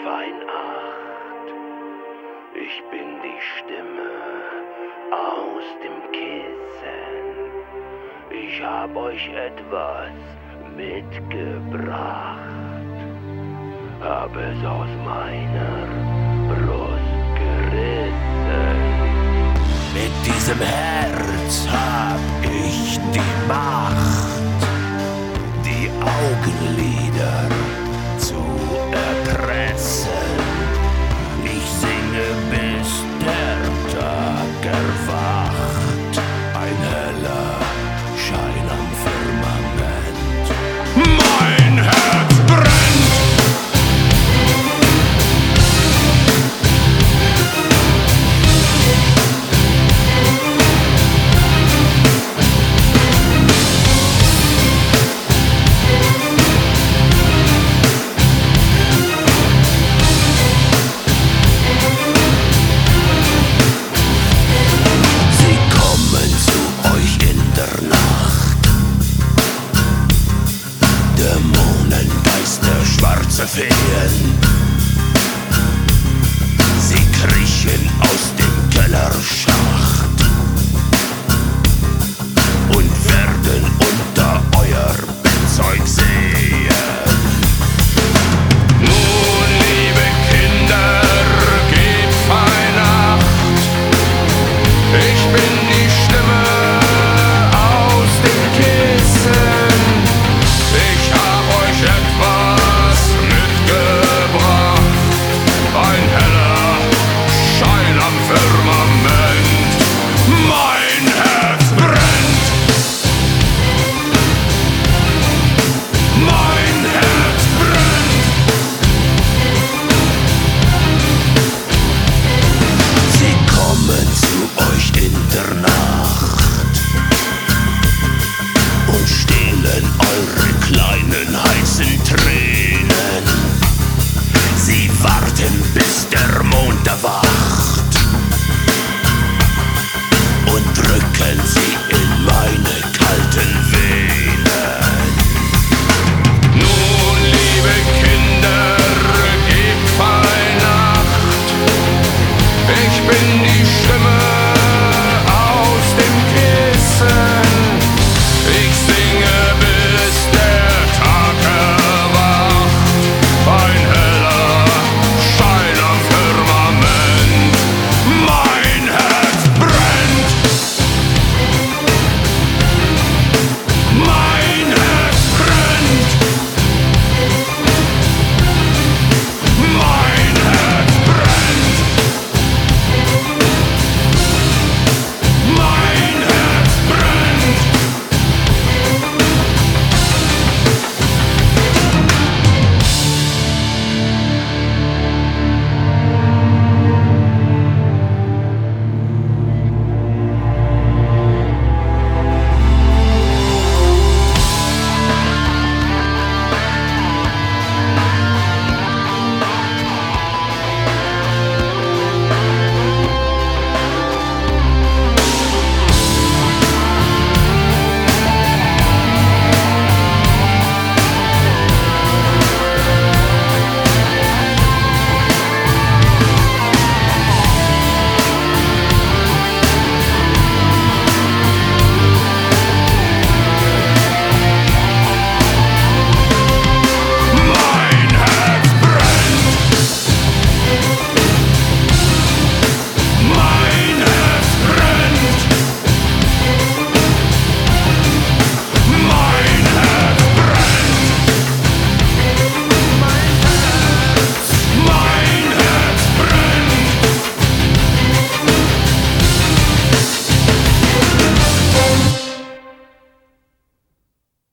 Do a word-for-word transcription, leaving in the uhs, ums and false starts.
Feinart. Ich bin die Stimme aus dem Kissen. Ich hab euch etwas mitgebracht. Hab es aus meiner Brust gerissen. Mit diesem Herz hab ich die Macht, die Augenlider zu erpressen. Ich singe, bis der Tag erwacht. Ein heller Schein am Firmament. Mein Herz brennt! Feen. Sie kriechen aus dem Kellerschacht und werden unter euer Bettzeug sehen. Nun, liebe Kinder, gebt Weihnacht. Ich bin die Stimme aus dem Kissen. Ich hab euch etwas ein heller Schein am Firmament. Mein Herz brennt. Mein Herz brennt. Sie kommen zu euch in der Nacht und stehlen eure kleinen heißen Tränen. Sie warten, bis der Mond erwacht und drücken sie in meine